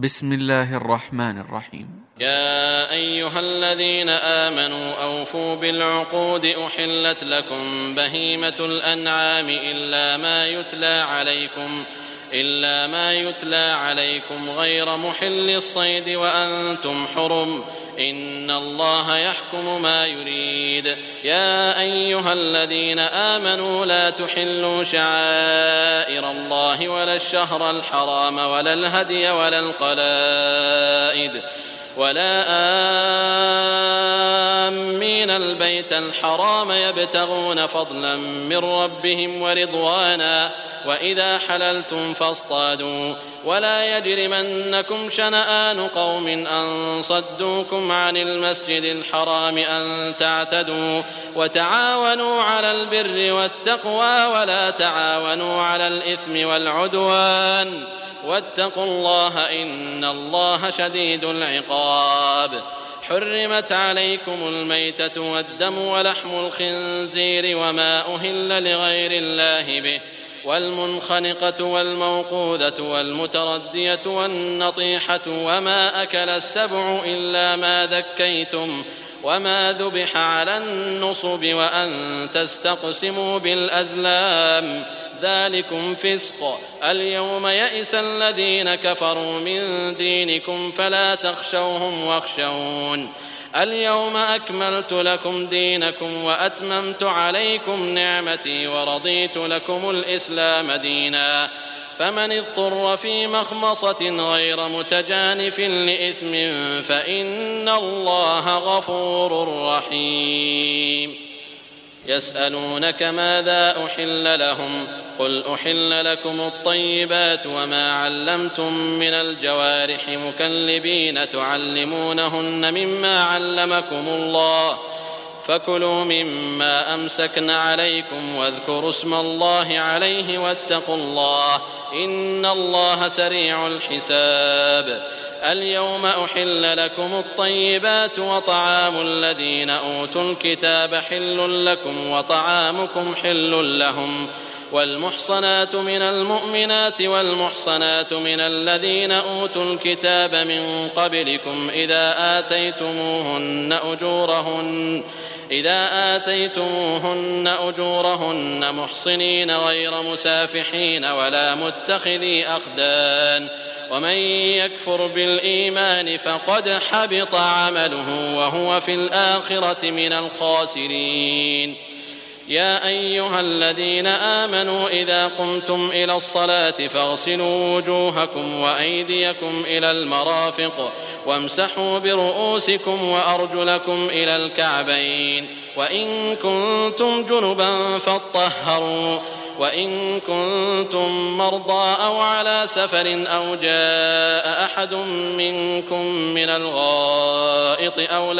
بسم الله الرحمن الرحيم. يا أيها الذين آمنوا أوفوا بالعقود أحلت لكم بهيمة الأنعام إلا ما يتلى عليكم غير محل الصيد وأنتم حرم إن الله يحكم ما يريد. يا أيها الذين آمنوا لا تحلوا شعائر الله ولا الشهر الحرام ولا الهدي ولا القلائد ولا آمين البيت الحرام يبتغون فضلا من ربهم ورضوانا وإذا حللتم فاصطادوا ولا يجرمنكم شنآن قوم أن صدوكم عن المسجد الحرام أن تعتدوا وتعاونوا على البر والتقوى ولا تعاونوا على الإثم والعدوان واتقوا الله إن الله شديد العقاب. حرمت عليكم الميتة والدم ولحم الخنزير وما أهل لغير الله به والمنخنقة والموقوذة والمتردية والنطيحة وما أكل السبع إلا ما ذكيتم وما ذبح على النصب وأن تستقسموا بالأزلام ذلكم فسق. اليوم يئس الذين كفروا من دينكم فلا تخشوهم واخشون. اليوم أكملت لكم دينكم وأتممت عليكم نعمتي ورضيت لكم الإسلام دينا. فمن اضطر في مخمصة غير متجانف لإثم فإن الله غفور رحيم. يسألونك ماذا أحل لهم قل أحل لكم الطيبات وما علمتم من الجوارح مكلبين تعلمونهن مما علمكم الله فكلوا مما أمسكن عليكم واذكروا اسم الله عليه واتقوا الله إن الله سريع الحساب. اليوم أحل لكم الطيبات وطعام الذين أوتوا الكتاب حل لكم وطعامكم حل لهم والمحصنات من المؤمنات والمحصنات من الذين أوتوا الكتاب من قبلكم إذا آتيتموهن أجورهن محصنين غير مسافحين ولا متخذي أخدان ومن يكفر بالإيمان فقد حبط عمله وهو في الآخرة من الخاسرين. يا أيها الذين آمنوا إذا قمتم إلى الصلاة فاغسلوا وجوهكم وأيديكم إلى المرافق وامسحوا برؤوسكم وأرجلكم إلى الكعبين وإن كنتم جنبا فاطهروا وإن كنتم مرضى أو على سفر أو جاء أحد منكم من الغائط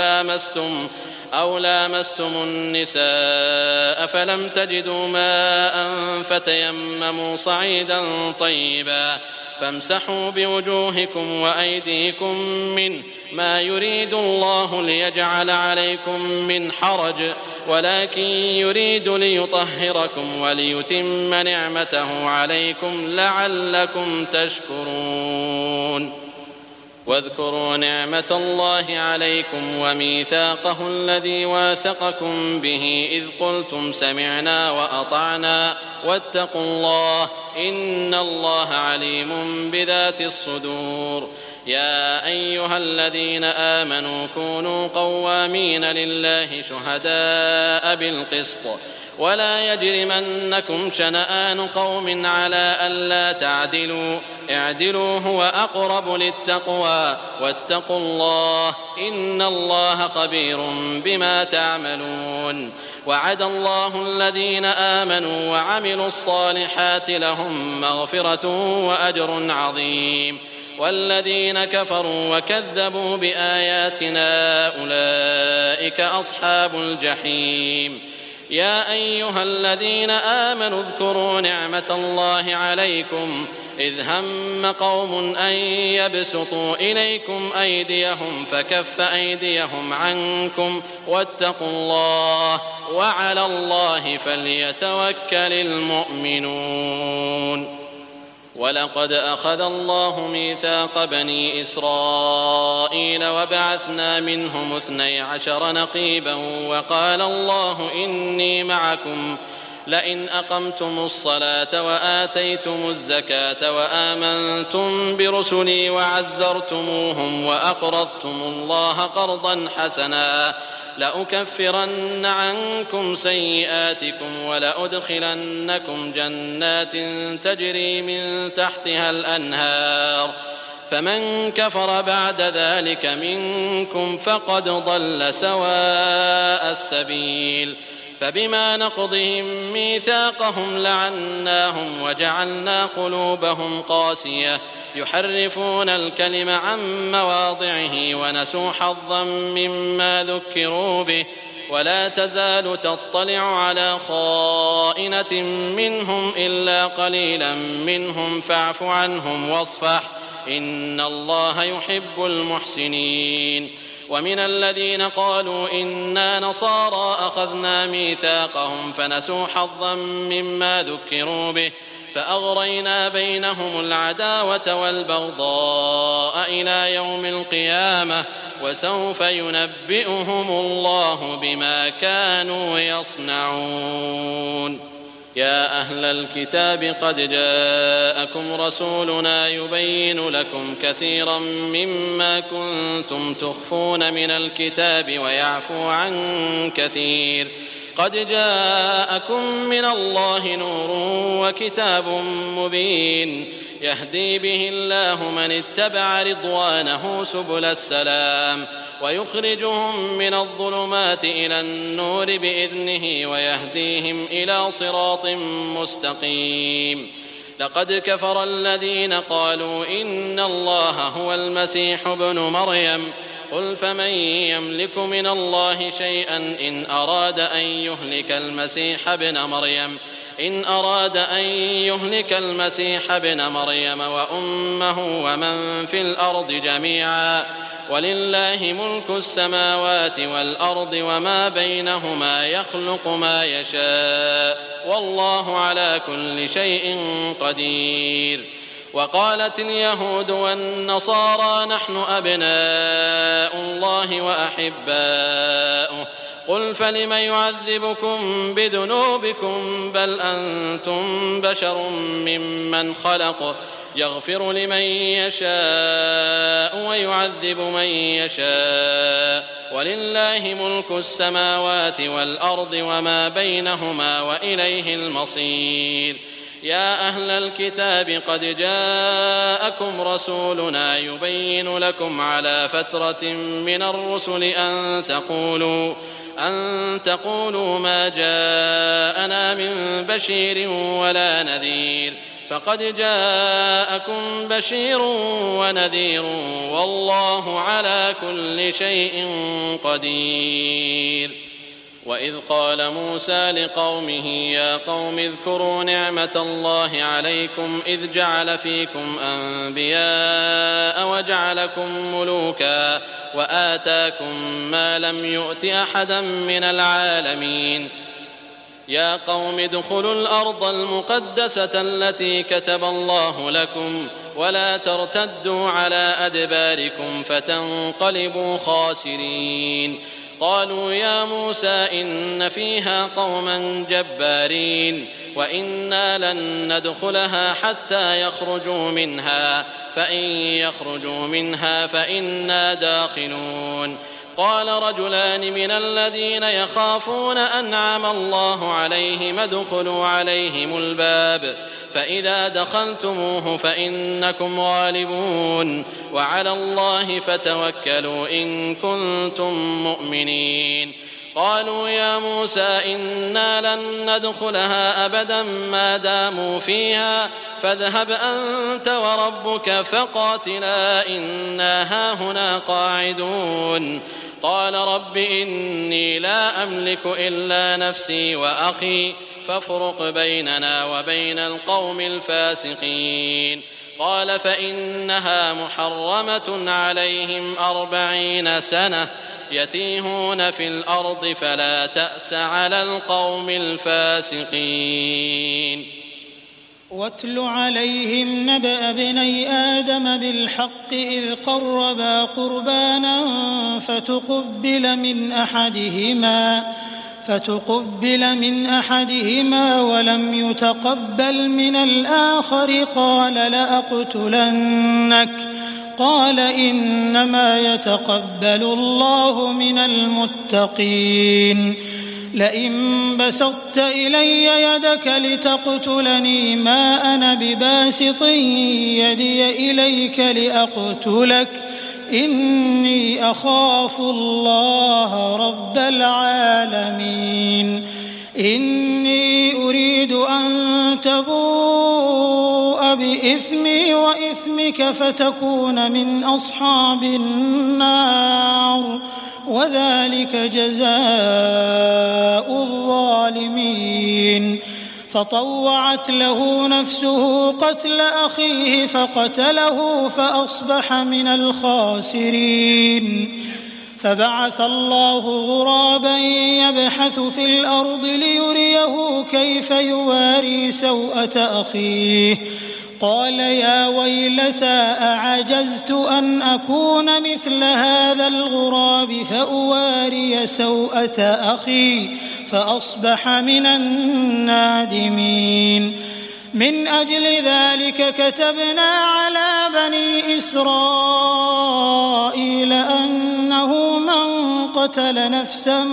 أو لامستم النساء فلم تجدوا ماء فتيمموا صعيدا طيبا فامسحوا بوجوهكم وأيديكم منه ما يريد الله ليجعل عليكم من حرج ولكن يريد ليطهركم وليتم نعمته عليكم لعلكم تشكرون. واذكروا نعمة الله عليكم وميثاقه الذي واثقكم به إذ قلتم سمعنا وأطعنا واتقوا الله إن الله عليم بذات الصدور. يا أيها الذين آمنوا كونوا قوامين لله شهداء بالقسط ولا يجرمنكم شنآن قوم على ألا تعدلوا اعدلوا هو أقرب للتقوى واتقوا الله إن الله خبير بما تعملون. وعد الله الذين آمنوا وعملوا الصالحات لهم مغفرة وأجر عظيم والذين كفروا وكذبوا بآياتنا أولئك أصحاب الجحيم. يا أيها الذين آمنوا اذكروا نعمة الله عليكم إذ هم قوم أن يبسطوا إليكم أيديهم فكف أيديهم عنكم واتقوا الله وعلى الله فليتوكل المؤمنون. ولقد أخذ الله ميثاق بني إسرائيل وبعثنا منهم 12 نقيبا وقال الله إني معكم لئن أقمتم الصلاة وآتيتم الزكاة وآمنتم برسلي وعزرتموهم وأقرضتم الله قرضا حسنا لأكفرن عنكم سيئاتكم ولأدخلنكم جنات تجري من تحتها الأنهار فمن كفر بعد ذلك منكم فقد ضل سواء السبيل فبما نقضهم ميثاقهم لعناهم وجعلنا قلوبهم قاسية يحرفون الكلم عن مواضعه ونسوا حظا مما ذكروا به ولا تزال تطلع على خائنة منهم إلا قليلا منهم فاعف عنهم واصفح إن الله يحب المحسنين ومن الذين قالوا إنا نصارى أخذنا ميثاقهم فنسوا حظا مما ذكروا به فأغرينا بينهم العداوة والبغضاء إلى يوم القيامة وسوف ينبئهم الله بما كانوا يصنعون يا أهل الكتاب قد جاءكم رسولنا يبين لكم كثيرا مما كنتم تخفون من الكتاب ويعفو عن كثير قد جاءكم من الله نور وكتاب مبين يهدي به الله من اتبع رضوانه سبل السلام ويخرجهم من الظلمات إلى النور بإذنه ويهديهم إلى صراط مستقيم لقد كفر الذين قالوا إن الله هو المسيح ابن مريم قل فمن يملك من الله شيئا إن أراد أن يهلك المسيح ابن مريم وأمه ومن في الأرض جميعا ولله ملك السماوات والأرض وما بينهما يخلق ما يشاء والله على كل شيء قدير وقالت اليهود والنصارى نحن أبناء الله وأحباؤه قل فلم يعذبكم بذنوبكم بل أنتم بشر ممن خلق يغفر لمن يشاء ويعذب من يشاء ولله ملك السماوات والأرض وما بينهما وإليه المصير يا أهل الكتاب قد جاءكم رسولنا يبين لكم على فترة من الرسل أن تقولوا ما جاءنا من بشير ولا نذير فقد جاءكم بشير ونذير والله على كل شيء قدير وإذ قال موسى لقومه يا قوم اذكروا نعمة الله عليكم إذ جعل فيكم أنبياء وجعلكم ملوكا وآتاكم ما لم يؤت أحدا من العالمين يا قوم ادخلوا الأرض المقدسة التي كتب الله لكم ولا ترتدوا على أدباركم فتنقلبوا خاسرين قالوا يا موسى إن فيها قوما جبارين وإنا لن ندخلها حتى يخرجوا منها فإن يخرجوا منها فإنا داخلون قال رجلان من الذين يخافون أنعم الله عليهم ادخلوا عليهم الباب فإذا دخلتموه فإنكم غالبون وعلى الله فتوكلوا إن كنتم مؤمنين قالوا يا موسى إنا لن ندخلها أبدا ما داموا فيها فاذهب أنت وربك فقاتلا إنا هاهنا قاعدون قال رب إني لا أملك إلا نفسي وأخي فافرق بيننا وبين القوم الفاسقين قال فإنها محرمة عليهم 40 سنة يتيهون في الأرض فلا تأس على القوم الفاسقين واتل عليهم نبأ ابني آدم بالحق إذ قربا قربانا فتقبل من أحدهما ولم يتقبل من الآخر قال لأقتلنك قال إنما يتقبل الله من المتقين لئن بسطت إلي يدك لتقتلني ما أنا بباسط يدي إليك لأقتلك إني أخاف الله رب العالمين إني أريد أن تبوء بإثمي وإثمك فتكون من أصحاب النار وذلك جزاء الظالمين فطوعت له نفسه قتل أخيه فقتله فأصبح من الخاسرين فبعث الله غرابا يبحث في الأرض ليريه كيف يواري سوءة أخيه قال يا ويلتى أعجزت أن أكون مثل هذا الغراب فأواري سوءة أخي فأصبح من النادمين من أجل ذلك كتبنا على بني إسرائيل أنه من قتل نفسا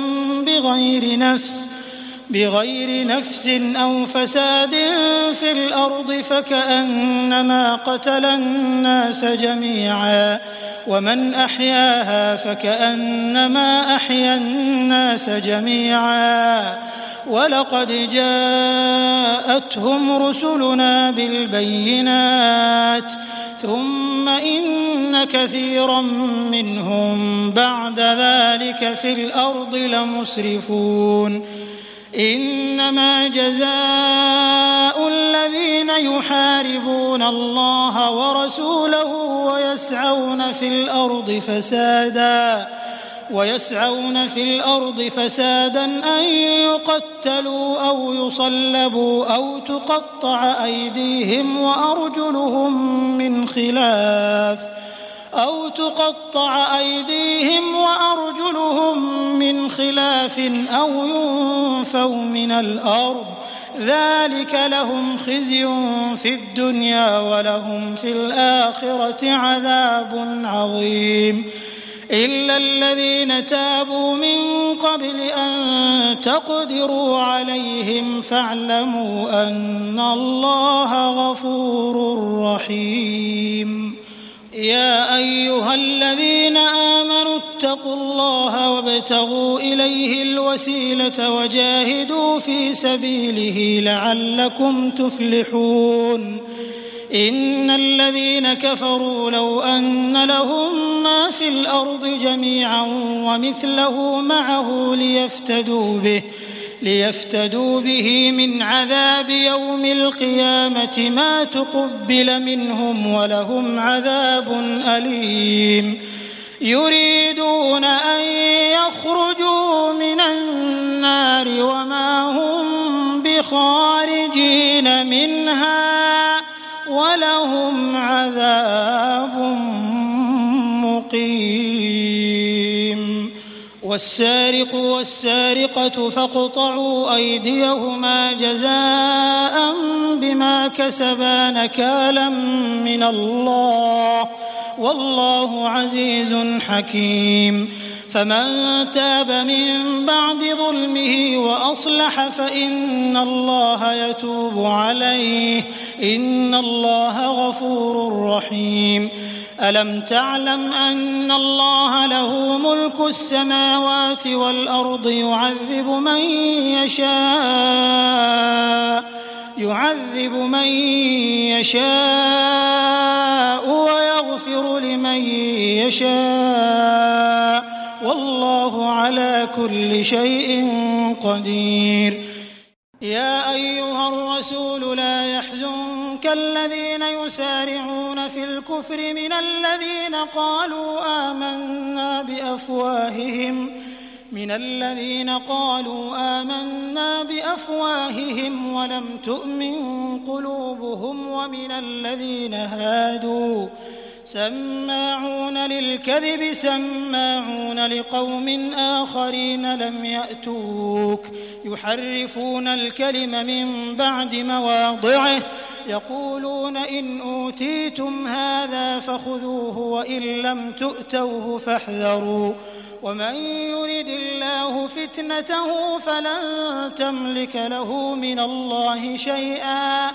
بغير نفس أو فساد في الأرض فكأنما قتل الناس جميعا ومن أحياها فكأنما أحيا الناس جميعا ولقد جاءتهم رسلنا بالبينات ثم إن كثيرا منهم بعد ذلك في الأرض لمسرفون إنما جزاء الذين يحاربون الله ورسوله ويسعون في الأرض فسادا أن يقتلوا أو يصلبوا أو تقطع أيديهم وأرجلهم من خلاف أو ينفوا من الأرض ذلك لهم خزي في الدنيا ولهم في الآخرة عذاب عظيم إلا الذين تابوا من قبل أن تقدروا عليهم فاعلموا أن الله غفور رحيم يا أيها الذين آمنوا اتقوا الله وابتغوا إليه الوسيلة وجاهدوا في سبيله لعلكم تفلحون إن الذين كفروا لو أن لهم ما في الأرض جميعا ومثله معه ليفتدوا به من عذاب يوم القيامة ما تقبل منهم ولهم عذاب أليم يريدون أن يخرجوا من النار وما هم بخارجين منها ولهم عذاب مقيم والسارق والسارقة فاقطعوا أيديهما جزاء بما كسبا نكالا من الله والله عزيز حكيم فمن تاب من بعد ظلمه وأصلح فإن الله يتوب عليه إن الله غفور رحيم ألم تعلم أن الله له ملك السماوات والأرض يعذب من يشاء ويغفر لمن يشاء والله على كل شيء قدير يا أيها الرسول لا يحزنك الذين يسارعون في الكفر من الذين قالوا آمنا بأفواههم من الذين قالوا آمنا بأفواههم ولم تؤمن قلوبهم ومن الذين هادوا سماعون للكذب سماعون لقوم آخرين لم يأتوك يحرفون الكلم من بعد مواضعه يقولون إن أوتيتم هذا فخذوه وإن لم تؤتوه فاحذروا ومن يرد الله فتنته فلن تملك له من الله شيئا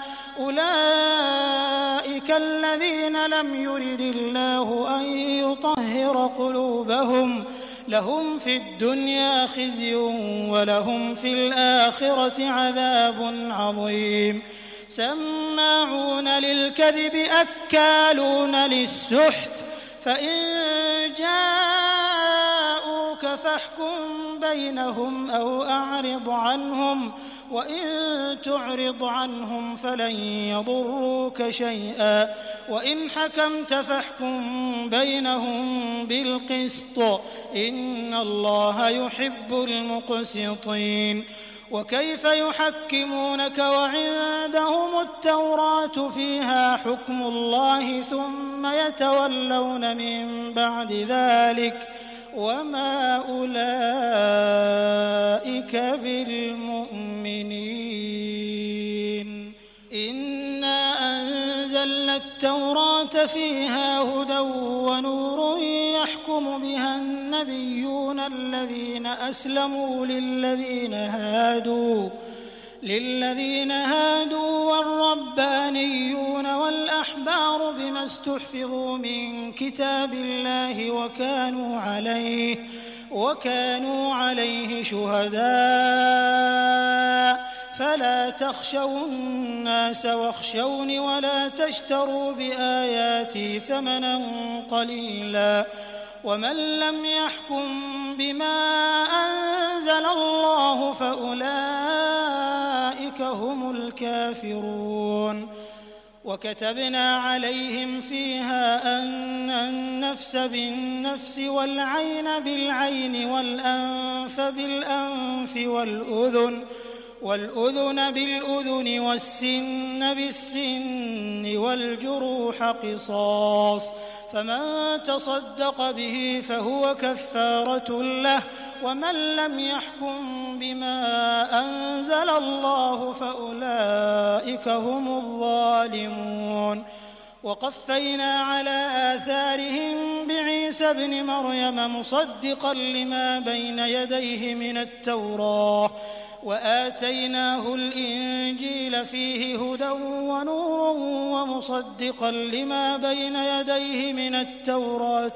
أولئك الذين لم يرد الله أن يطهر قلوبهم لهم في الدنيا خزي ولهم في الآخرة عذاب عظيم سماعون للكذب أكالون للسحت فإن جاءوك فاحكم بينهم أو أعرض عنهم وإن تعرض عنهم فلن يضروك شيئا وإن حكمت فاحكم بينهم بالقسط إن الله يحب المقسطين وكيف يحكمونك وعندهم التوراة فيها حكم الله ثم يتولون من بعد ذلك وما أولئك بالمؤمنين إنا أنزلنا التوراة فيها هدى ونور يحكم بها النبيون الذين أسلموا للذين هادوا والربانيون والأحبار بما استحفظوا من كتاب الله وكانوا عليه شهداء فلا تخشوا الناس واخشوني ولا تشتروا بآياتي ثمنا قليلا ومن لم يحكم بما أنزل الله فأولئك هم الكافرون وكتبنا عليهم فيها أن النفس بالنفس والعين بالعين والأنف بالأنف والأذن بالأذن والسن بالسن والجروح قصاص فمن تصدق به فهو كفارة له ومن لم يحكم بما أنزل الله فأولئك هم الظالمون وقفينا على آثارهم بعيسى ابن مريم مصدقا لما بين يديه من التوراة وآتيناه الإنجيل فيه هدى ونور ومصدقا لما بين يديه من التوراة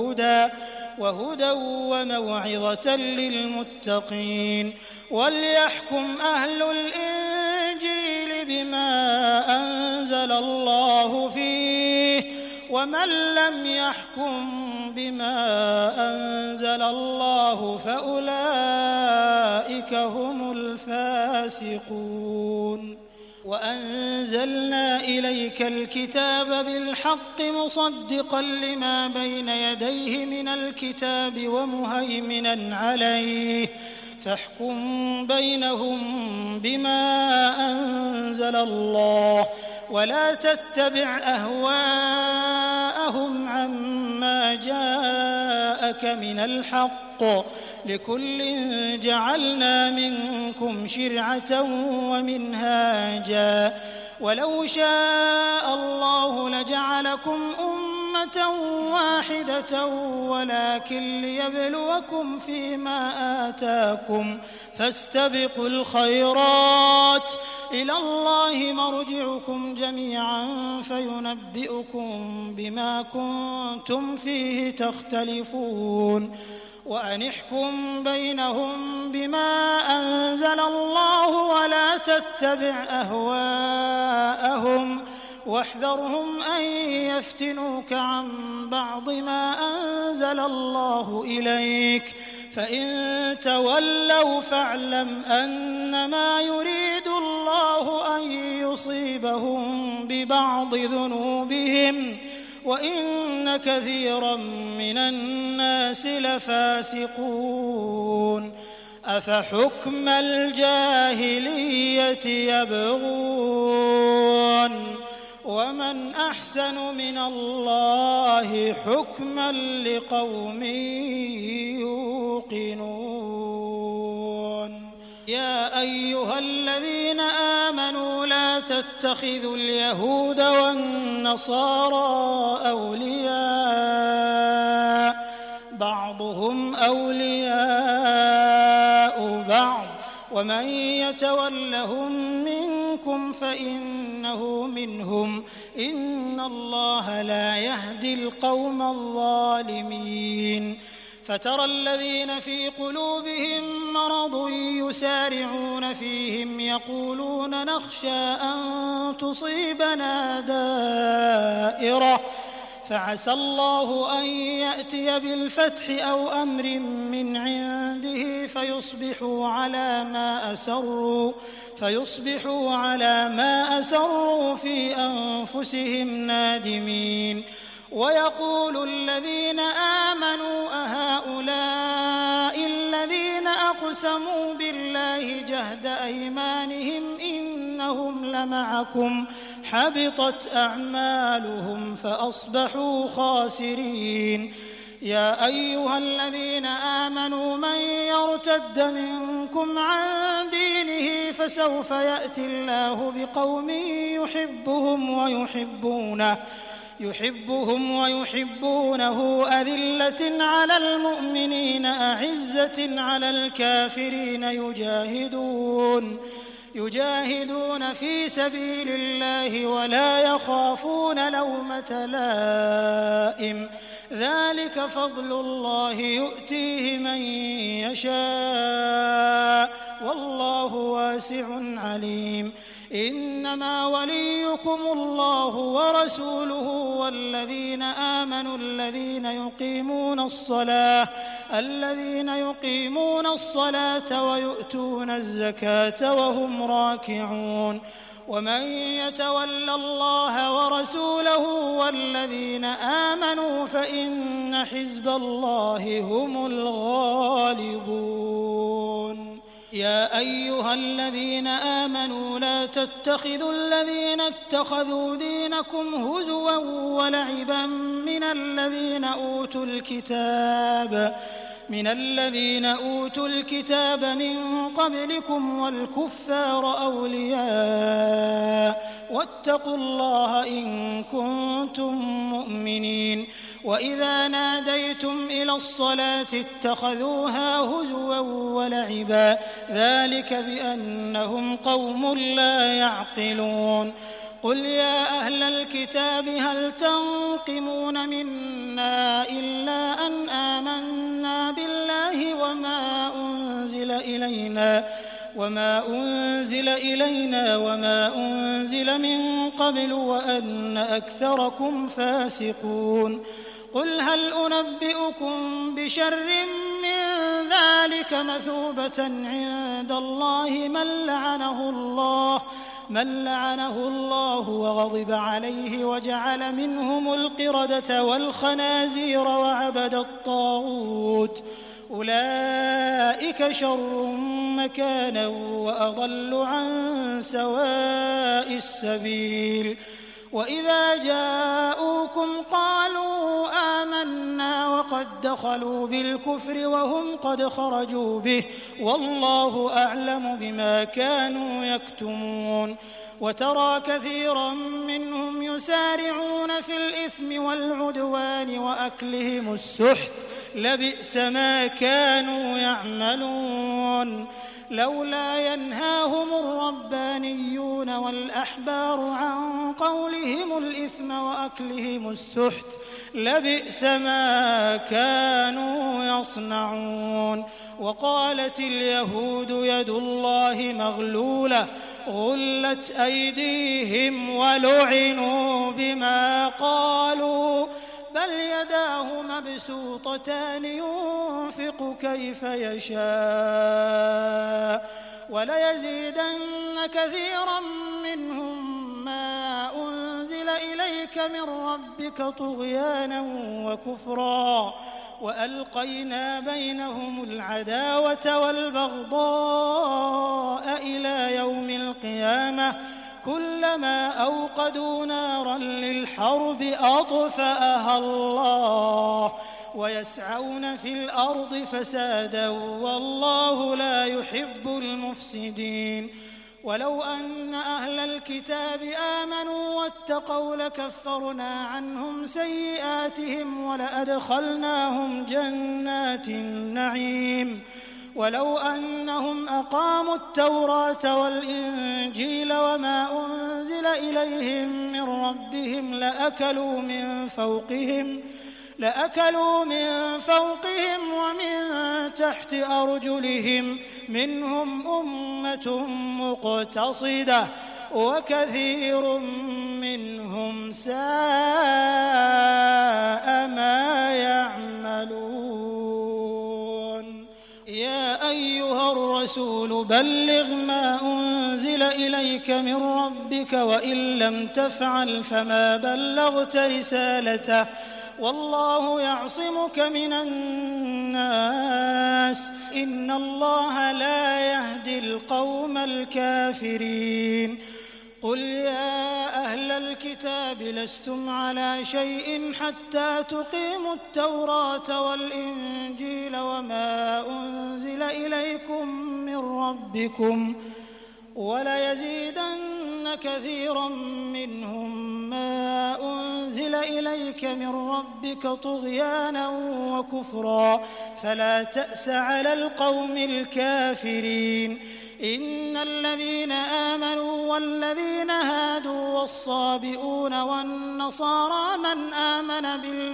وهدى وموعظة للمتقين وليحكم أهل الإنجيل بما أنزل الله فيه ومن لم يحكم بما أنزل الله فأولئك هم الفاسقون وأنزلنا إليك الكتاب بالحق مصدقا لما بين يديه من الكتاب ومهيمنا عليه فاحكم بينهم بما أنزل الله ولا تتبع أهواءهم عما جاءك من الحق لكل جعلنا منكم شرعة ومنهاجا ولو شاء الله لجعلكم أمة واحدة ولكن ليبلوكم فيما آتاكم فاستبقوا الخيرات إلى الله مرجعكم جميعا فينبئكم بما كنتم فيه تختلفون وأن احكم بينهم بما أنزل الله ولا تتبع أهواءهم واحذرهم أن يفتنوك عن بعض ما أنزل الله إليك فإن تولوا فاعلم أنما يريد الله أن يصيبهم ببعض ذنوبهم وإن كثيرا من الناس لفاسقون أفحكم الجاهلية يبغون ومن أحسن من الله حكما لقوم يوقنون يا أيها الذين آمنوا لا تتخذوا اليهود والنصارى أولياء بعضهم أولياء بعض ومن يتولهم منكم فإنه منهم إن الله لا يهدي القوم الظالمين فترى الذين في قلوبهم مرض يسارعون فيهم يقولون نخشى أن تصيبنا دائرة فعسى الله أن يأتي بالفتح أو أمر من عنده فيصبحوا على ما أسروا في أنفسهم نادمين ويقول الذين آمنوا أهؤلاء الذين أقسموا بالله جهد أيمانهم إنهم لمعكم حبطت أعمالهم فأصبحوا خاسرين يا أيها الذين آمنوا من يرتد منكم عن دينه فسوف يأتي الله بقوم يحبهم ويحبونه أذلة على المؤمنين أعزة على الكافرين يجاهدون في سبيل الله ولا يخافون لومة لائم ذلك فضل الله يؤتيه من يشاء والله واسع عليم إنما وليكم الله ورسوله والذين آمنوا الذين يقيمون الصلاة ويؤتون الزكاة وهم راكعون ومن يتول الله ورسوله والذين آمنوا فإن حزب الله هم الغالبون يا أيها الذين آمنوا لا تتخذوا الذين اتخذوا دينكم هزوا ولعبا من الذين أوتوا الكتاب من قبلكم والكفار أولياء واتقوا الله إن كنتم مؤمنين وإذا ناديتم إلى الصلاة اتخذوها هزوا ولعبا ذلك بأنهم قوم لا يعقلون قل يا أهل الكتاب هل تنقمون منا إلا أن آمنا بالله وما أنزل إلينا وما أنزل من قبل وأن أكثركم فاسقون قل هل أنبئكم بشر من ذلك مثوبة عند الله من لعنه الله وغضب عليه وجعل منهم القردة والخنازير وعبد الطاغوت أولئك شر مكانا وأضل عن سواء السبيل وإذا جاءوكم قالوا آمنا وقد دخلوا بالكفر وهم قد خرجوا به والله أعلم بما كانوا يكتمون وترى كثيرا منهم يسارعون في الإثم والعدوان وأكلهم السحت لبئس ما كانوا يعملون لولا ينهاهم الربانيون والأحبار عن قولهم الإثم وأكلهم السحت لبئس ما كانوا يصنعون وقالت اليهود يد الله مغلولة غلت أيديهم ولعنوا بما قالوا بل يداه مبسوطتان ينفق كيف يشاء وليزيدن كثيرا منهم ما أنزل إليهم إليك من ربك طغيانا وكفرا وألقينا بينهم العداوة والبغضاء إلى يوم القيامة كلما أوقدوا نارا للحرب أطفأها الله ويسعون في الأرض فسادا والله لا يحب المفسدين ولو أن أهل الكتاب آمنوا واتقوا لكفرنا عنهم سيئاتهم ولأدخلناهم جنات النعيم ولو أنهم أقاموا التوراة والإنجيل وما أنزل إليهم من ربهم لأكلوا من فوقهم ومن تحت أرجلهم منهم أمة مقتصدة وكثير منهم ساء ما يعملون يا أيها الرسول بلغ ما أنزل إليك من ربك وإن لم تفعل فما بلغت رسالته والله يعصمك من الناس إن الله لا يهدي القوم الكافرين قل يا أهل الكتاب لستم على شيء حتى تقيموا التوراة والإنجيل وما أنزل إليكم من ربكم وليزيدن كثيرا منهم ما أنزل إليك من ربك طغيانا وكفرا فلا تأس على القوم الكافرين إن الذين آمنوا والذين هادوا والصابئون والنصارى من آمن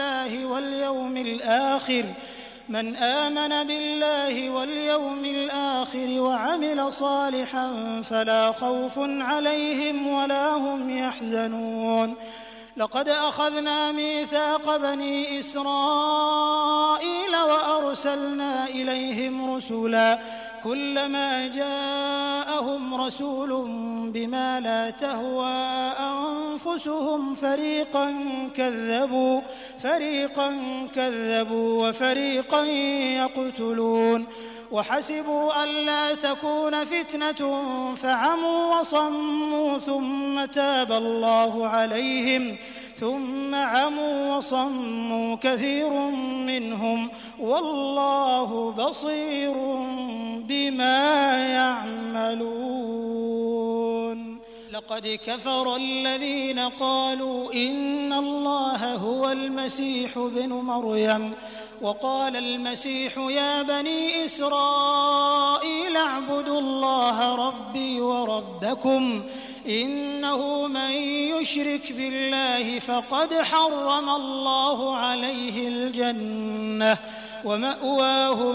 بالله واليوم الآخر وعمل صالحا فلا خوف عليهم ولا هم يحزنون لقد أخذنا ميثاق بني إسرائيل وأرسلنا إليهم رسلا كلما جاءهم رسول بما لا تهوى أنفسهم فريقا كذبوا وفريقا يقتلون وحسبوا ألا تكون فتنة فعموا وصموا ثم تاب الله عليهم ثم عموا وصموا كثير منهم والله بصير بما يعملون لقد كفر الذين قالوا إن الله هو المسيح ابن مريم وقال المسيح يا بني إسرائيل اعبدوا الله ربي وربكم إنه من يشرك بالله فقد حرم الله عليه الجنة ومأواه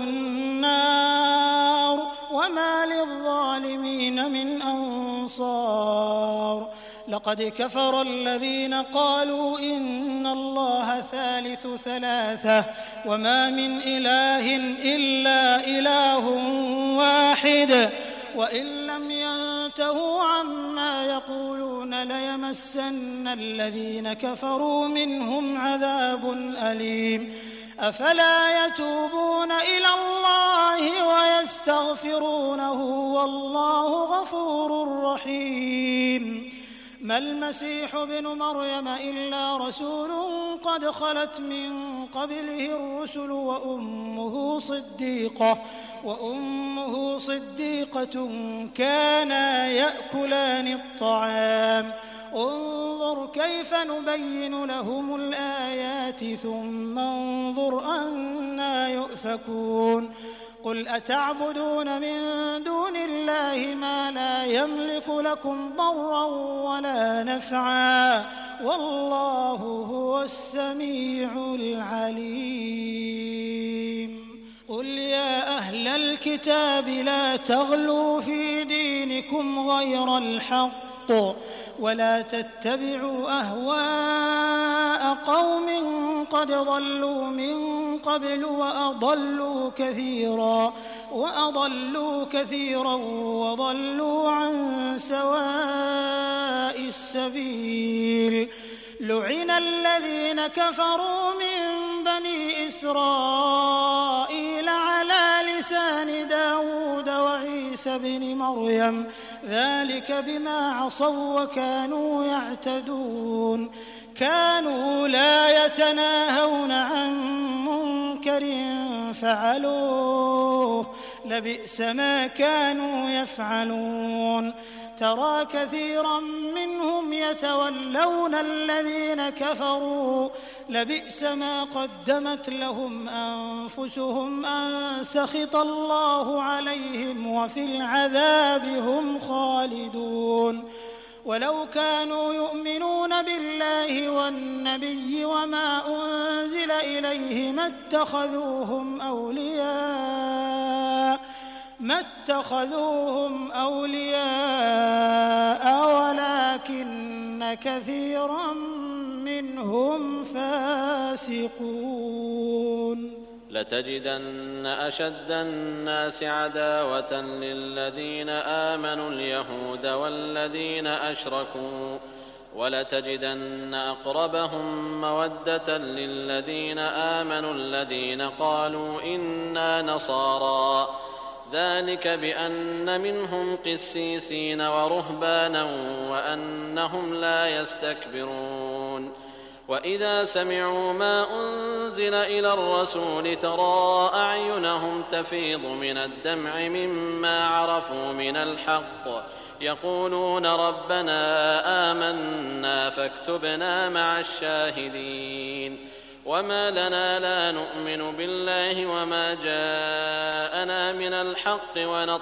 النار وما للظالمين من أنصار لقد كفر الذين قالوا إن الله ثالث ثلاثة وما من إله إلا إله واحد وإن لم ينتهوا عما يقولون ليمسن الذين كفروا منهم عذاب أليم أفلا يتوبون إلى الله ويستغفرونه والله غفور رحيم ما المسيح ابن مريم إلا رسول قد خلت من قبله الرسل وأمه صديقة كانا يأكلان الطعام انظر كيف نبين لهم الآيات ثم انظر أنى يؤفكون قل أتعبدون من دون الله ما لا يملك لكم ضرا ولا نفعا والله هو السميع العليم قل يا أهل الكتاب لا تغلوا في دينكم غير الحق ولا تتبعوا أهواء قوم قد ضلوا من قبل وأضلوا كثيرا وضلوا عن سواء السبيل لعن الذين كفروا من بني إسرائيل على لسان داود وعيسى بن مريم ذلك بما عصوا وكانوا يعتدون كانوا لا يتناهون عن منكر فعلوه لبئس ما كانوا يفعلون ترى كثيرا منهم يتولون الذين كفروا لبئس ما قدمت لهم أنفسهم أن سخط الله عليهم وفي العذاب هم خالدون ولو كانوا يؤمنون بالله والنبي وما أنزل إليه ما اتخذوهم أولياء ولكن كثيرا منهم فاسقون لتجدن أشد الناس عداوة للذين آمنوا اليهود والذين أشركوا ولتجدن أقربهم مودة للذين آمنوا الذين قالوا إنا نصارى ذلك بأن منهم قسيسين ورهبانا وأنهم لا يستكبرون وإذا سمعوا ما أنزل إلى الرسول ترى أعينهم تفيض من الدمع مما عرفوا من الحق يقولون ربنا آمنا فاكتبنا مع الشاهدين وما لنا لا نؤمن بالله وما جاءنا من الحق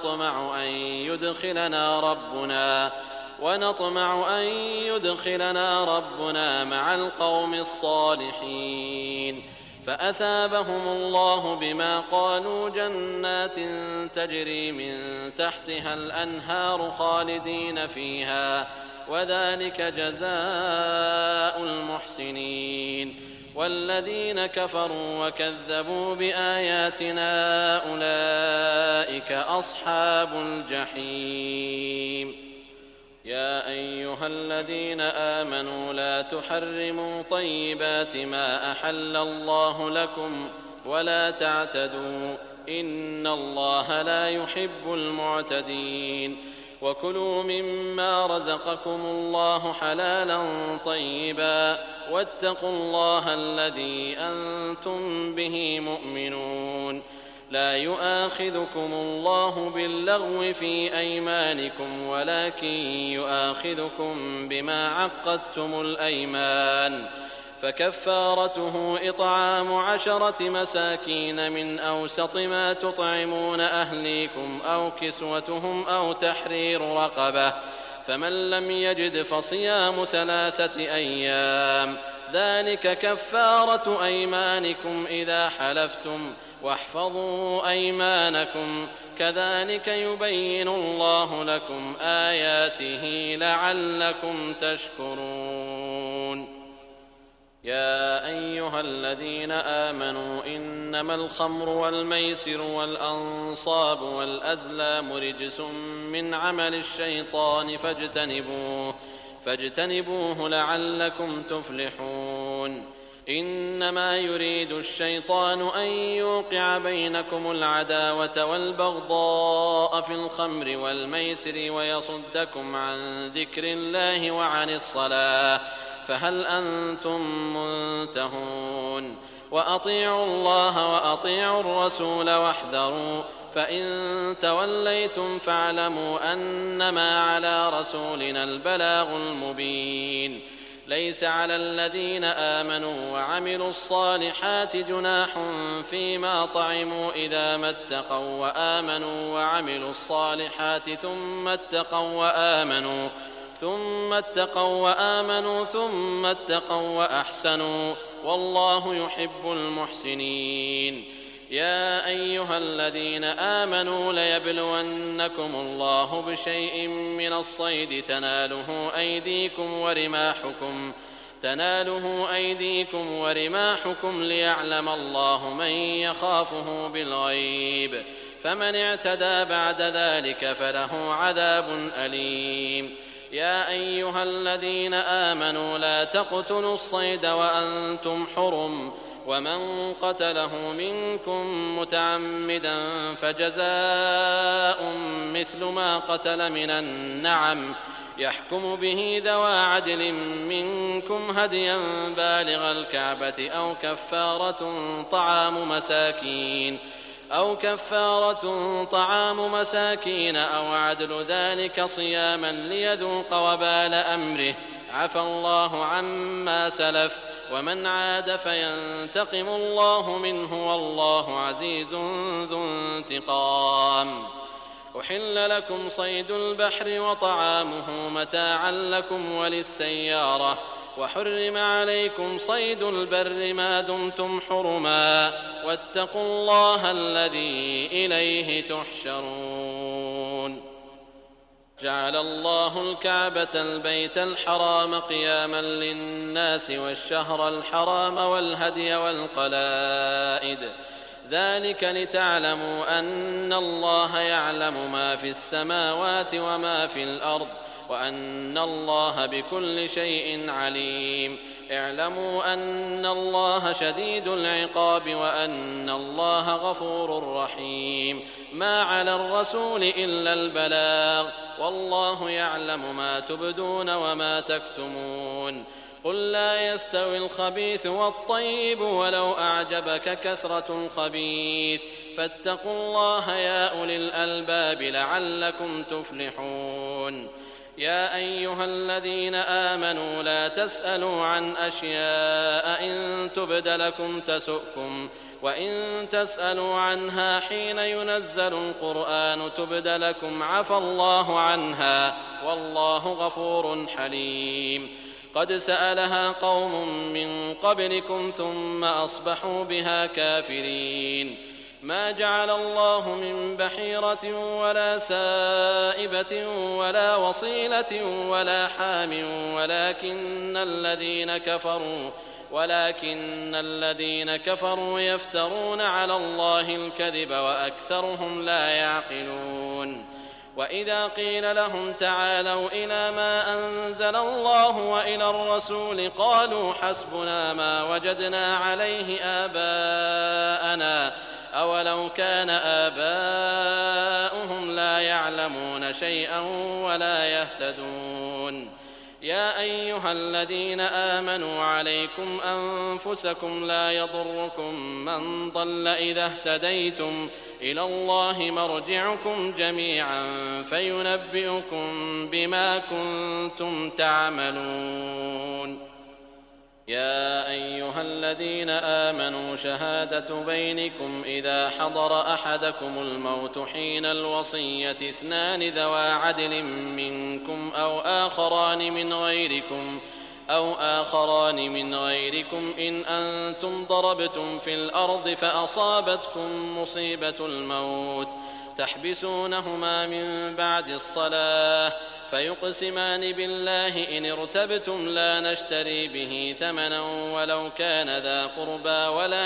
ونطمع أن يدخلنا ربنا مع القوم الصالحين فأثابهم الله بما قالوا جنات تجري من تحتها الأنهار خالدين فيها وذلك جزاء المحسنين والذين كفروا وكذبوا بآياتنا أولئك أصحاب الجحيم يا أيها الذين آمنوا لا تحرموا طيبات ما أحل الله لكم ولا تعتدوا إن الله لا يحب المعتدين وكلوا مما رزقكم الله حلالا طيبا واتقوا الله الذي أنتم به مؤمنون لا يؤاخذكم الله باللغو في أيمانكم ولكن يؤاخذكم بما عقدتم الأيمان فكفارته إطعام 10 مساكين من أوسط ما تطعمون أهليكم أو كسوتهم أو تحرير رقبة فمن لم يجد فصيام 3 أيام ذلك كفارة أيمانكم إذا حلفتم واحفظوا أيمانكم كذلك يبين الله لكم آياته لعلكم تشكرون يا أيها الذين آمنوا إنما الخمر والميسر والأنصاب والأزلام رجس من عمل الشيطان فاجتنبوه لعلكم تفلحون إنما يريد الشيطان أن يوقع بينكم العداوة والبغضاء في الخمر والميسر ويصدكم عن ذكر الله وعن الصلاة فهل أنتم منتهون وأطيعوا الله وأطيعوا الرسول واحذروا فإن توليتم فاعلموا أنما على رسولنا البلاغ المبين ليس على الذين آمنوا وعملوا الصالحات جناح فيما طعموا إذا ما اتقوا وآمنوا وعملوا الصالحات ثم اتقوا وأحسنوا والله يحب المحسنين يا أيها الذين آمنوا ليبلونكم الله بشيء من الصيد تناله أيديكم ورماحكم ليعلم الله من يخافه بالغيب فمن اعتدى بعد ذلك فله عذاب أليم يا أيها الذين آمنوا لا تقتلوا الصيد وأنتم حرم ومن قتله منكم متعمدا فجزاء مثل ما قتل من النعم يحكم به ذوى عدل منكم هديا بالغ الكعبة أو كفارة طعام مساكين أو عدل ذلك صياما ليذوق وبال أمره عفى الله عما سلف ومن عاد فينتقم الله منه والله عزيز ذو انتقام. أحل لكم صيد البحر وطعامه متاعا لكم وللسيارة وحرم عليكم صيد البر ما دمتم حرما واتقوا الله الذي إليه تحشرون. جعل الله الكعبة البيت الحرام قياما للناس والشهر الحرام والهدي والقلائد ذلك لتعلموا أن الله يعلم ما في السماوات وما في الأرض وأن الله بكل شيء عليم. اعلموا أن الله شديد العقاب وأن الله غفور رحيم. ما على الرسول إلا البلاغ والله يعلم ما تبدون وما تكتمون. قل لا يستوي الخبيث والطيب ولو أعجبك كثرة الخبيث فاتقوا الله يا أولي الألباب لعلكم تفلحون. يا أيها الذين آمنوا لا تسألوا عن أشياء إن تبد لكم تسؤكم وإن تسألوا عنها حين ينزل القرآن تبد لكم عفى الله عنها والله غفور حليم. قد سألها قوم من قبلكم ثم أصبحوا بها كافرين. ما جعل الله من بحيرة ولا سائبة ولا وصيلة ولا حام ولكن الذين كفروا يفترون على الله الكذب وأكثرهم لا يعقلون. وإذا قيل لهم تعالوا إلى ما أنزل الله وإلى الرسول قالوا حسبنا ما وجدنا عليه آباءنا أولو كان آباؤهم لا يعلمون شيئا ولا يهتدون. يا أيها الذين آمنوا عليكم أنفسكم لا يضركم من ضل إذا اهتديتم إلى الله مرجعكم جميعا فينبئكم بما كنتم تعملون. يا أيها الذين آمنوا شهادة بينكم إذا حضر أحدكم الموت حين الوصية اثنان ذوى عدل منكم أو آخران من غيركم إن أنتم ضربتم في الأرض فأصابتكم مصيبة الموت تحبسونهما من بعد الصلاة فيقسمان بالله إن ارتبتم لا نشتري به ثمنا ولو كان ذا قربى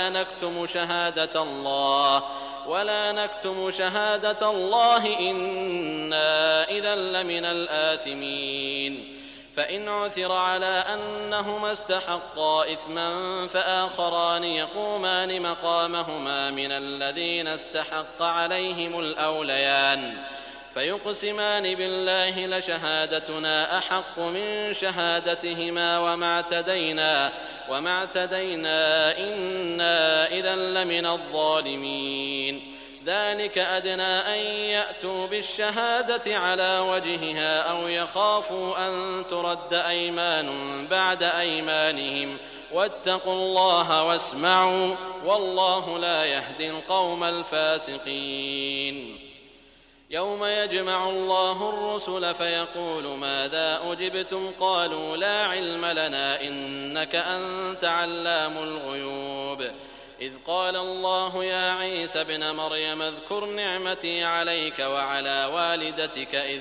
ولا نكتم شهادة الله إنا إذا لمن الآثمين. فإن عثر على أنهما استحقا إثما فآخران يقومان مقامهما من الذين استحق عليهم الأوليان فيقسمان بالله لشهادتنا أحق من شهادتهما وما اعتدينا إنا إذا لمن الظالمين. ذلك أدنى أن يأتوا بالشهادة على وجهها أو يخافوا أن ترد أيمان بعد أيمانهم واتقوا الله واسمعوا والله لا يهدي القوم الفاسقين. يوم يجمع الله الرسل فيقول ماذا أجبتم قالوا لا علم لنا إنك أنت علام الغيوب. إذ قال الله يا عيسى ابن مريم اذكر نعمتي عليك وعلى والدتك إذ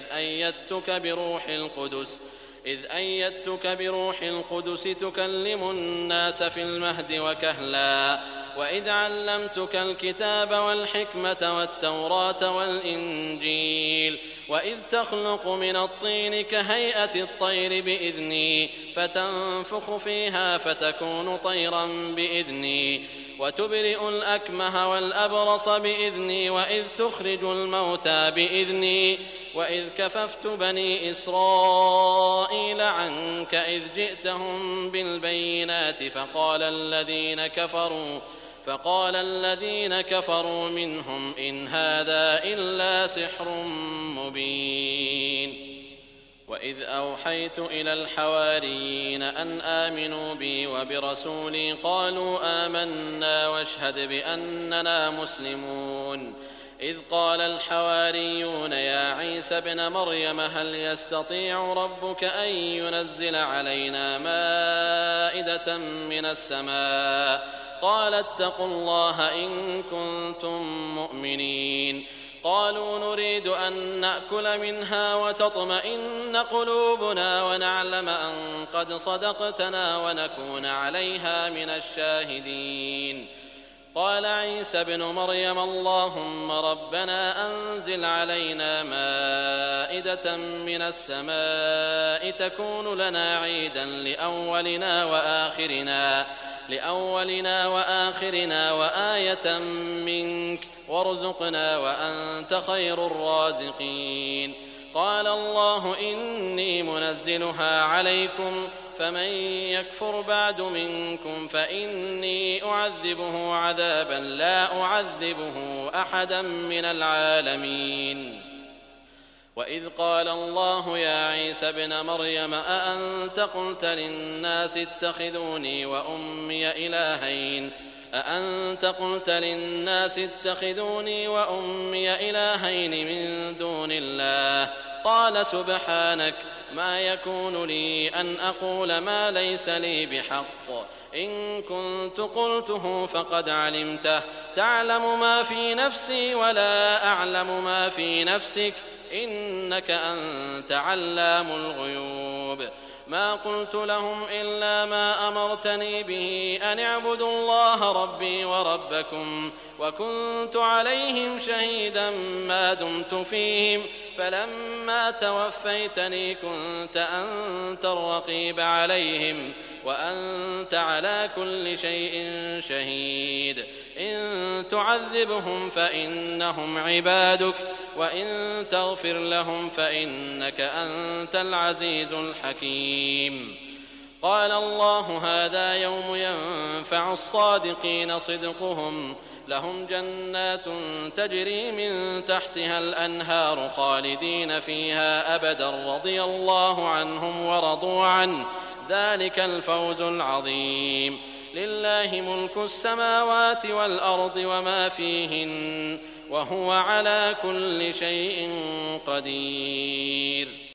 أيدتك بروح القدس تكلم الناس في المهد وكهلا وإذ علمتك الكتاب والحكمة والتوراة والإنجيل وإذ تخلق من الطين كهيئة الطير بإذني فتنفخ فيها فتكون طيرا بإذني وتبرئ الأكمه والأبرص بإذني وإذ تخرج الموتى بإذني وإذ كففت بني إسرائيل عنك إذ جئتهم بالبينات فقال الذين كفروا منهم إن هذا إلا سحر مبين. وإذ أوحيت إلى الحواريين أن آمنوا بي وبرسولي قالوا آمنا واشهد بأننا مسلمون. إذ قال الحواريون يا عيسى ابن مريم هل يستطيع ربك أن ينزل علينا مائدة من السماء قال اتقوا الله إن كنتم مؤمنين. قالوا نريد أن نأكل منها وتطمئن قلوبنا ونعلم أن قد صدقتنا ونكون عليها من الشاهدين. قال عيسى ابن مريم اللهم ربنا أنزل علينا مائدة من السماء تكون لنا عيدا لأولنا وآخرنا وآية منك وارزقنا وأنت خير الرازقين. قال الله إني منزلها عليكم فمن يكفر بعد منكم فإني أعذبه عذابا لا أعذبه أحدا من العالمين. وإذ قال الله يا عيسى ابن مريم أأنت قلت للناس اتخذوني وأمي إلهين من دون الله قال سبحانك ما يكون لي أن أقول ما ليس لي بحق إن كنت قلته فقد علمته تعلم ما في نفسي ولا أعلم ما في نفسك إنك أنت علام الغيوب. ما قلت لهم إلا ما أمرتني به أن اعبدوا الله ربي وربكم وكنت عليهم شهيدا ما دمت فيهم فلما توفيتني كنت أنت الرقيب عليهم وأنت على كل شيء شهيد. إن تعذبهم فإنهم عبادك وإن تغفر لهم فإنك أنت العزيز الحكيم. قال الله هذا يوم ينفع الصادقين صدقهم لهم جنات تجري من تحتها الأنهار خالدين فيها أبدا رضي الله عنهم ورضوا عنه ذلك الفوز العظيم. لله ملك السماوات والأرض وما فيهن وهو على كل شيء قدير.